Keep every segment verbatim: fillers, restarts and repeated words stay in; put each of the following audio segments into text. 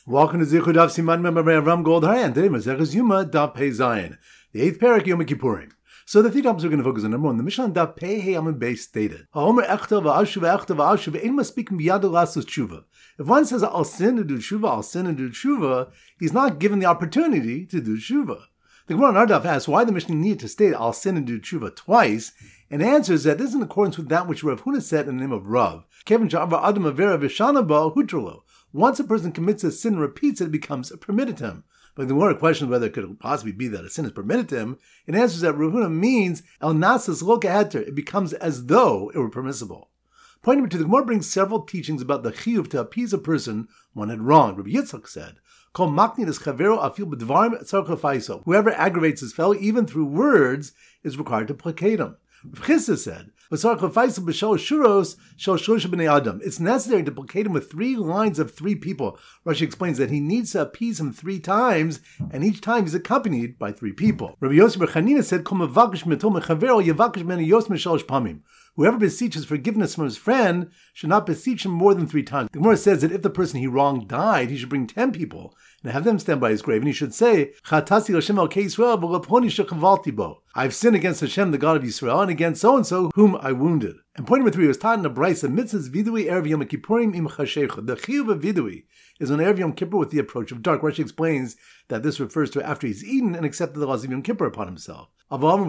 Welcome to Zichud Daf Siman Member Ram Goldharan. Today, Maseches Yuma Daf Pei Zayin, the eighth parak Yom Kippurim. So the three topics we're going to focus on. Number one, the Mishnah on Daf Pei Hey Amud Beis stated, "Ha'omer echta va'ashu va'echta va'ashu ve'ein maspikim biyado lasos tshuva." If one says, "I'll sin and do tshuva, I'll sin and do tshuva," he's not given the opportunity to do tshuva. The Gemara on our Daf asks why the Mishnah needed to state, "I'll sin and do tshuva" twice, and answers that this is in accordance with that which Rav Huna said in the name of Rav. Kevin Sha'ava Adam Avera V'Shana Ba Hutrolo. Once a person commits a sin and repeats it, it becomes permitted to him. But the more question whether it could possibly be that a sin is permitted to him, it answers that Rav Huna means El Nasas Lo Keheter. It becomes as though it were permissible. Point number two, the Gemara brings several teachings about the chiyuv to appease a person one had wronged. Rabbi Yitzchak said, Kol makni es chavero afil b'dvarim tzarich lefaiso. Whoever aggravates his fellow, even through words, is required to placate him. Rav Chisda said, it's necessary to placate him with three lines of three people. Rashi explains that he needs to appease him three times, and each time he's accompanied by three people. Rabbi Yosef bar Chanina said, whoever beseeches forgiveness from his friend should not beseech him more than three times. The Gemara says that if the person he wronged died, he should bring ten people and have them stand by his grave, and he should say, I've sinned against Hashem, the God of Yisrael, and against so-and-so, whom I wounded. And point number three was taught in the Brisa, mitzvahs vidui erev Yom Kippurim im chashecha. The chiyuv of vidui is on erev Yom Kippur with the approach of dark. Rashi explains that this refers to after he's eaten and accepted the laws of Yom Kippur upon himself. But the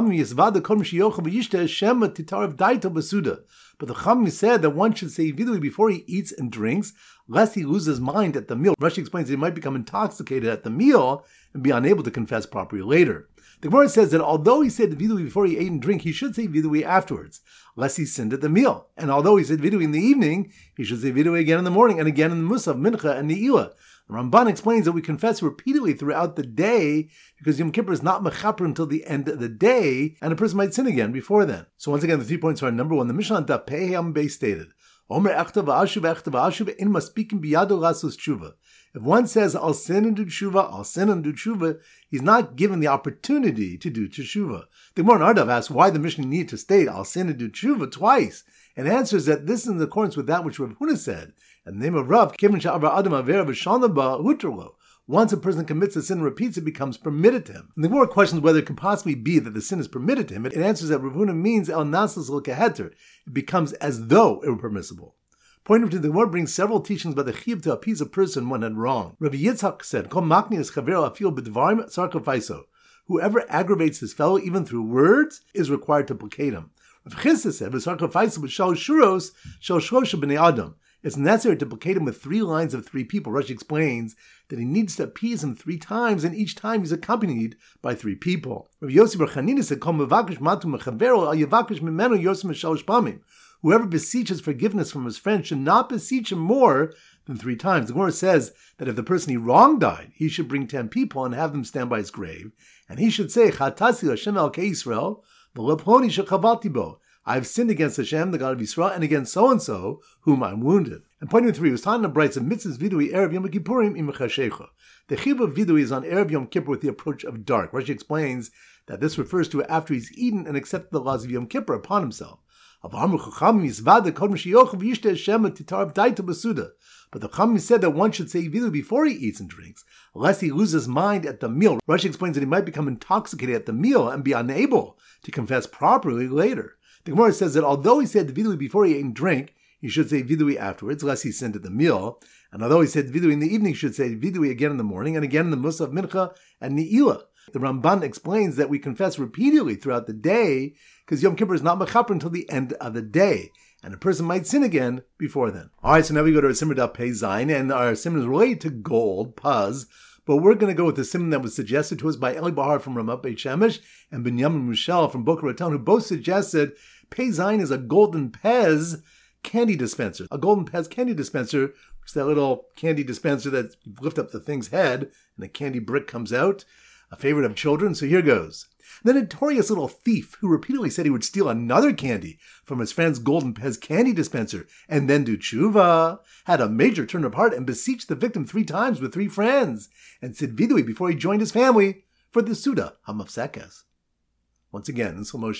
Chachamim said that one should say vidui before he eats and drinks, lest he lose his mind at the meal. Rashi explains that he might become intoxicated at the meal and be unable to confess properly later. The Gemara says that although he said vidui before he ate and drank, he should say vidui afterwards, lest he sinned at the meal. And although he said vidui in the evening, he should say vidui again in the morning and again in the Musaf, Mincha, and Ne'ilah. Ramban explains that we confess repeatedly throughout the day because Yom Kippur is not mechaper until the end of the day, and a person might sin again before then. So once again, the three points are: number one, the Mishnah on Daf Pei Amud Beis stated, Omer echta va'ashu v'echta va'ashu ve'ein maspikim biyado lasos tshuva. If one says, I'll sin and do tshuva, I'll sin and do tshuva, he's not given the opportunity to do tshuva. The Gemara on our Daf asks why the Mishnah needed to state, I'll sin and do tshuva twice, and answers that this is in accordance with that which Rav Huna said. In the name of Rav, Kevin Sha'ava Adam Avera V'Shana Ba Hutrolo. Once a person commits a sin and repeats it, becomes permitted to him. And the Gemara questions whether it can possibly be that the sin is permitted to him. It answers that Rav Huna means El Nasas Lo Keheter. It becomes as though it were permissible. Point number two, the Gemara brings several teachings about the chiyuv to appease a person one had wronged. Rabbi Yitzchak said, Kol makni es chavero afil b'dvarim tzarich lefaiso. Whoever aggravates his fellow, even through words, is required to placate him. Rav Chisda said, V'tzarich lefaiso b'shal shuros shal shlosha b'nei adam. It's necessary to placate him with three lines of three people. Rashi explains that he needs to appease him three times, and each time he's accompanied by three people. Rabbi Yosef bar Chanina said, Kol mevakish matu mechavero al yavakish mimenu yosem shalosh pamim. Whoever beseeches forgiveness from his friend should not beseech him more than three times. The Gemara says that if the person he wronged died, he should bring ten people and have them stand by his grave, and he should say, Chatasi Hashem Elkei Yisrael, v'lo ploni shechavati bo. I have sinned against Hashem, the God of Yisrael, and against so-and-so, whom I'm wounded. And point number three was taught in the Brisa, mitzvahs vidui erev Yom Kippurim im chashecha. The chiyuv of vidui is on erev Yom Kippur with the approach of dark. Rashi explains that this refers to after he's eaten and accepted the laws of Yom Kippur upon himself. But the Chachamim said that one should say vidui before he eats and drinks, lest he loses mind at the meal. Rashi explains that he might become intoxicated at the meal and be unable to confess properly later. The Gemara says that although he said vidui before he ate and drank, he should say vidui afterwards, lest he sinned at the meal. And although he said vidui in the evening, he should say vidui again in the morning and again in the Musaf, Mincha, and Ne'ilah. The Ramban explains that we confess repeatedly throughout the day because Yom Kippur is not mechaper until the end of the day, and a person might sin again before then. All right, so now we go to our Simmer Daf Pei Zayin, and our Simmer is related to gold, puz, but we're going to go with the simon that was suggested to us by Eli Bahar from Ramat Beit Shemesh and Binyamin Mushel from Boca Raton, who both suggested Pei Zayin is a golden pez candy dispenser. A golden pez candy dispenser, which is that little candy dispenser that you lift up the thing's head and a candy brick comes out. A favorite of children, so here goes. The notorious little thief who repeatedly said he would steal another candy from his friend's golden pez candy dispenser and then do tshuva, had a major turn of heart and beseeched the victim three times with three friends, and said vidui before he joined his family for the Suda Hamafsekes. Once again, in slow motion.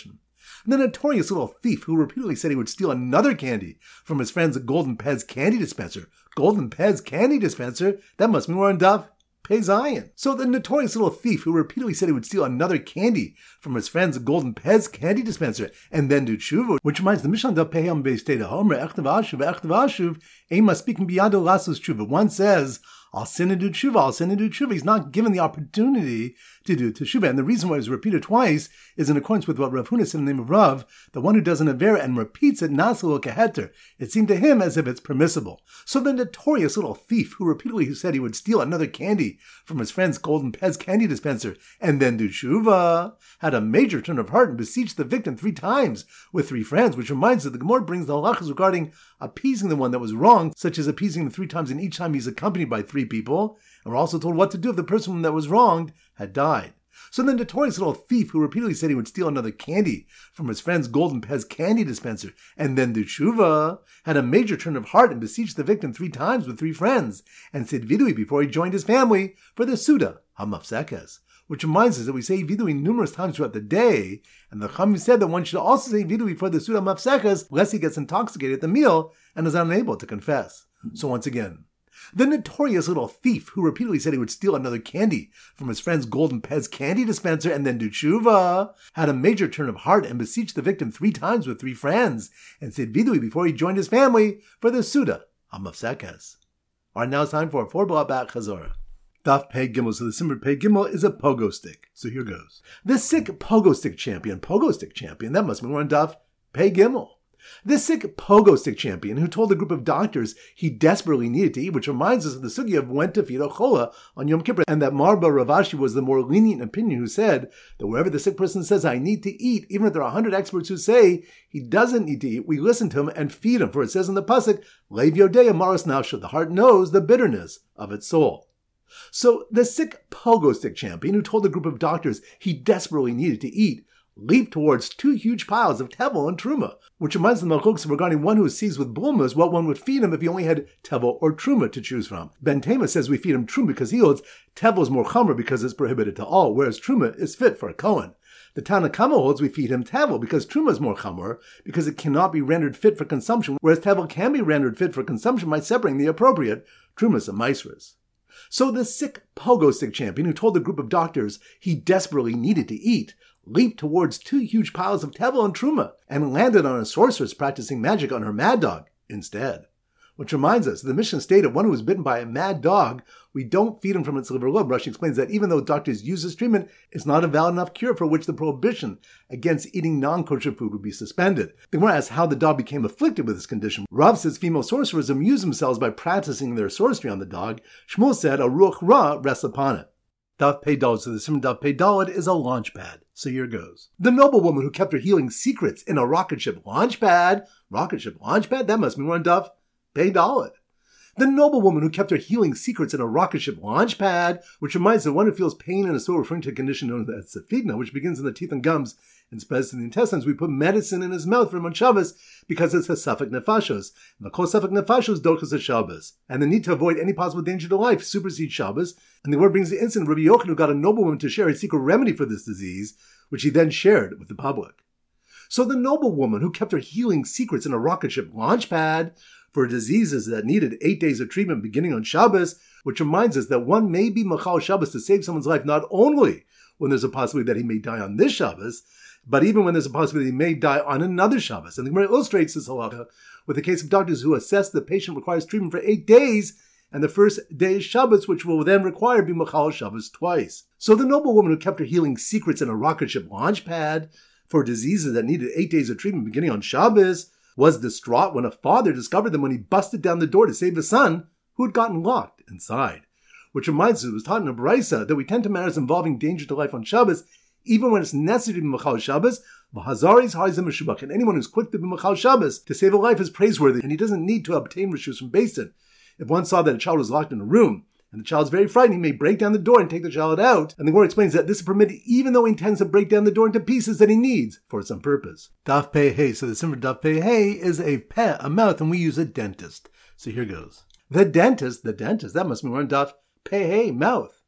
The notorious little thief who repeatedly said he would steal another candy from his friend's Golden Pez candy dispenser. Golden Pez candy dispenser? That must mean we're on Daf Pei Zion. So the notorious little thief who repeatedly said he would steal another candy from his friend's Golden Pez candy dispenser and then do tshuva, which reminds the Mishnah Daf Pei Ham Beis Teda Homer Echtav Ashuv Echtav Ashuv Ema speaking biyado lasos tshuva. One says, I'll sin and do tshuva, I'll sin and do tshuva. He's not given the opportunity to do tshuva. And the reason why it's repeated twice is in accordance with what Rav Huna said in the name of Rav, the one who does an avera and repeats it, nasal keheter. It seemed to him as if it's permissible. So the notorious little thief who repeatedly said he would steal another candy from his friend's Golden Pez candy dispenser and then do tshuva had a major turn of heart and beseeched the victim three times with three friends, which reminds us that the Gemara brings the halachas regarding appeasing the one that was wrong, such as appeasing him three times, and each time he's accompanied by three people. And we're also told what to do if the person that was wronged had died. So the notorious little thief who repeatedly said he would steal another candy from his friend's Golden Pez candy dispenser and then do tshuva had a major turn of heart and beseeched the victim three times with three friends and said vidui before he joined his family for the Suda HaMafsekes, which reminds us that we say vidui numerous times throughout the day, and the Chachamim said that one should also say vidui before the Suda HaMafsekes lest he gets intoxicated at the meal and is unable to confess. So once again, the notorious little thief who repeatedly said he would steal another candy from his friend's Golden Pez candy dispenser and then do tshuva had a major turn of heart and beseeched the victim three times with three friends and said vidui before he joined his family for the Suda HaMafsekes. Alright, now it's time for a four block back chazorah. Daf Pei Gimel. So the Simmer Pei Gimel is a pogo stick. So here goes. The sick pogo stick champion, pogo stick champion, that must mean we're on Daf Pei Gimel. This sick pogo stick champion who told a group of doctors he desperately needed to eat, which reminds us of the sugya of when to feed a chola on Yom Kippur, and that Marba Ravashi was the more lenient opinion who said that wherever the sick person says, I need to eat, even if there are a hundred experts who say he doesn't need to eat, we listen to him and feed him. For it says in the pasuk, Leiv Yodei Maras Nafsho, the heart knows the bitterness of its soul. So the sick pogo stick champion who told a group of doctors he desperately needed to eat leaped towards two huge piles of tevel and truma, which reminds the Malchuks regarding one who is seized with bulmas, what one would feed him if he only had tevel or truma to choose from. Ben Tema says we feed him truma because he holds tevel is more chamer because it's prohibited to all, whereas truma is fit for a Kohen. The Tanna Kama holds we feed him tevel because truma is more chamer because it cannot be rendered fit for consumption, whereas tevel can be rendered fit for consumption by separating the appropriate trumas and maisras. So the sick pogo stick champion who told a group of doctors he desperately needed to eat leaped towards two huge piles of tevel and truma and landed on a sorceress practicing magic on her mad dog instead. Which reminds us, the Mishnah stated one who was bitten by a mad dog, we don't feed him from its liver lobe. Rashi explains that even though doctors use this treatment, it's not a valid enough cure for which the prohibition against eating non-kosher food would be suspended. The Gemara asks how the dog became afflicted with this condition. Rav says female sorcerers amuse themselves by practicing their sorcery on the dog. Shmuel said a ruach ra rests upon it. Daf Pei Daled, so the Simon Daf Pei Daled is a launch pad. So here goes. The noble woman who kept her healing secrets in a rocket ship launch pad. Rocket ship launch pad? That must mean we're on Daf Pei Daled. The noble woman who kept her healing secrets in a rocket ship launch pad, which reminds the one who feels pain in a sore, referring to a condition known as safigna, which begins in the teeth and gums and spreads to the intestines. We put medicine in his mouth for him on Shabbos because it's a suffix nefashos. The kol suffix nefashos dochas Shabbos. And the need to avoid any possible danger to life supersedes Shabbos. And the word brings the incident of Rabbi Yochanan who got a noblewoman to share a secret remedy for this disease, which he then shared with the public. So the noblewoman who kept her healing secrets in a rocket ship launch pad for diseases that needed eight days of treatment beginning on Shabbos, which reminds us that one may be machal Shabbos to save someone's life not only when there's a possibility that he may die on this Shabbos, but even when there's a possibility he may die on another Shabbos. And the Gemara illustrates this halacha with the case of doctors who assess the patient requires treatment for eight days, and the first day is Shabbos, which will then require be machal Shabbos twice. So the noblewoman who kept her healing secrets in a rocket ship launch pad for diseases that needed eight days of treatment beginning on Shabbos was distraught when a father discovered them when he busted down the door to save his son, who had gotten locked inside. Which reminds us, it was taught in a Braisa that we tend to matters involving danger to life on Shabbos, even when it's necessary to be Machal Shabbos, V'hazaris harizim meshubach, and anyone who's quick to be Machal Shabbos to save a life is praiseworthy, and he doesn't need to obtain reshus from Beis Din. If one saw that a child was locked in a room, and the child is very frightened, he may break down the door and take the child out. And the Gemara explains that this is permitted even though he intends to break down the door into pieces that he needs for some purpose. Daf Pei Hey. So the simmer Daf Pei Hey is a peh, a mouth, and we use a dentist. So here goes. The dentist, the dentist, that must mean we're on Daf Pei Hey, mouth.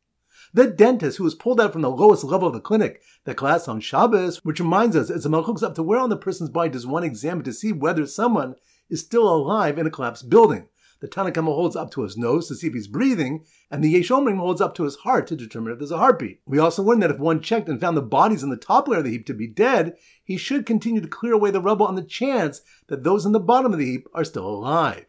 The dentist who was pulled out from the lowest level of the clinic that collapsed on Shabbos, which reminds us, as the Malach looks up to where on the person's body does one examine to see whether someone is still alive in a collapsed building. The Tanna Kamma holds up to his nose to see if he's breathing, and the Yesh Omrim holds up to his heart to determine if there's a heartbeat. We also learned that if one checked and found the bodies in the top layer of the heap to be dead, he should continue to clear away the rubble on the chance that those in the bottom of the heap are still alive.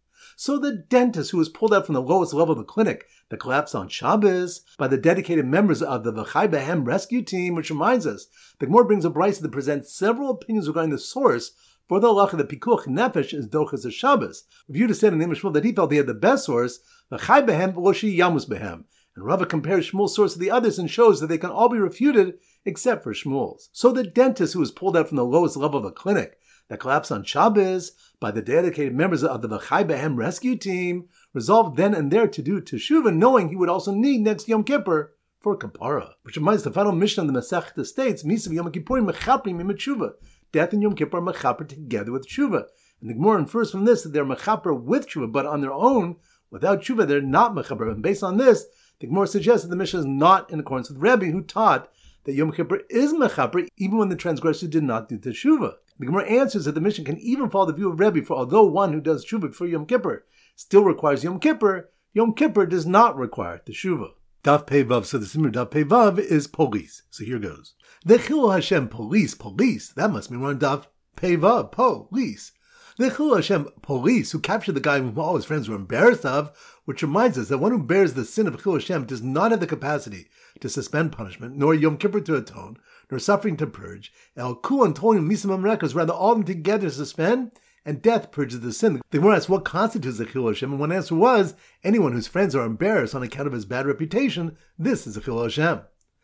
So the dentist who was pulled out from the lowest level of the clinic that collapsed on Shabbos by the dedicated members of the V'chai Behem rescue team, which reminds us, the Gemara brings a brisa that presents several opinions regarding the source for the halacha that pikuach nefesh is dochas of Shabbos. Rav Yehuda said in the name of Shmuel that he felt he had the best source, V'chai Behem v'loshi yamus behem. And Rava compares Shmuel's source to the others and shows that they can all be refuted except for Shmuel's. So the dentist who was pulled out from the lowest level of the clinic that collapsed on Shabbos by the dedicated members of the V'chai Behem rescue team resolved then and there to do teshuvah, knowing he would also need next Yom Kippur for kapara. Which reminds the final mission of the Masechta states, Misav Yom Kippurim mechaprim im tshuva. Death and Yom Kippur are mechaper together with tshuva. And the Gemara infers from this that they're mechaper with tshuva, but on their own, without tshuva, they're not mechaper. And based on this, the Gemara suggests that the mission is not in accordance with Rebbe, who taught that Yom Kippur is mechaper even when the transgressor did not do teshuva. The Gemara answers that the mission can even follow the view of Rebbe, for although one who does teshuva before Yom Kippur still requires Yom Kippur, Yom Kippur does not require teshuva. Daf Pei Vav, so the Simmer Daf Pei Vav is police. So here goes. The Chilul Hashem, police, police. That must mean we're on Daf Pei Vav, police. The Chilul Hashem, police, who captured the guy whom all his friends were embarrassed of, which reminds us that one who bears the sin of Chilul Hashem does not have the capacity to suspend punishment, nor Yom Kippur to atone, nor suffering to purge. El Kul and Tolim Misamam Rekas, rather all of them together to suspend, and death purges the sin. The Gemara asks what constitutes the Chilul Hashem, and one answer was, anyone whose friends are embarrassed on account of his bad reputation, this is the Chilul Hashem.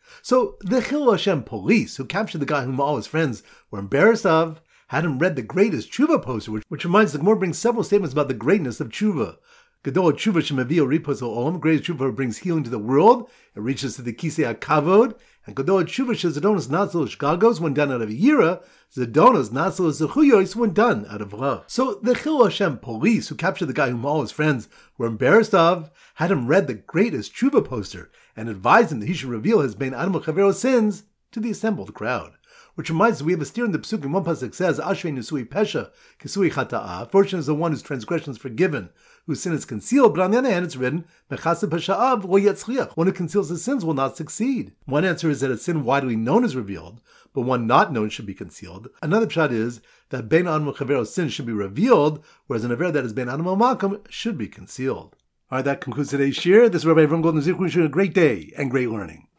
So the Chilul Hashem police, who captured the guy whom all his friends were embarrassed of, had him read the greatest tshuva poster, which, which reminds the Gemara brings several statements about the greatness of tshuva. Gadol tshuva shemavio ripos olam, greatest tshuva brings healing to the world. It reaches to the kisei hakavod. And Gadol tshuva shezadonos natzil shgagos, when done out of yira, zadonos natzil zechuyos, when done out of love. So the Chilul Hashem police, who captured the guy whom all his friends were embarrassed of, had him read the greatest tshuva poster and advised him that he should reveal his bein adam u'chavero's sins to the assembled crowd. Which reminds us, we have a steer in the Pesuk in one pasuk says, Ashrei Nisui Pesha, Kisui Chata'a. Fortunate is the one whose transgression is forgiven, whose sin is concealed. But on the other hand, it's written, Mechasa Pesha'av lo yatzliach. One who conceals his sins will not succeed. One answer is that a sin widely known is revealed, but one not known should be concealed. Another pshat is that bein adam u'chavero's sin should be revealed, whereas an aver that is bein adam u'makam should be concealed. All right, that concludes today's shir. This is Rabbi Avram Golden Zikr wishing you a great day and great learning.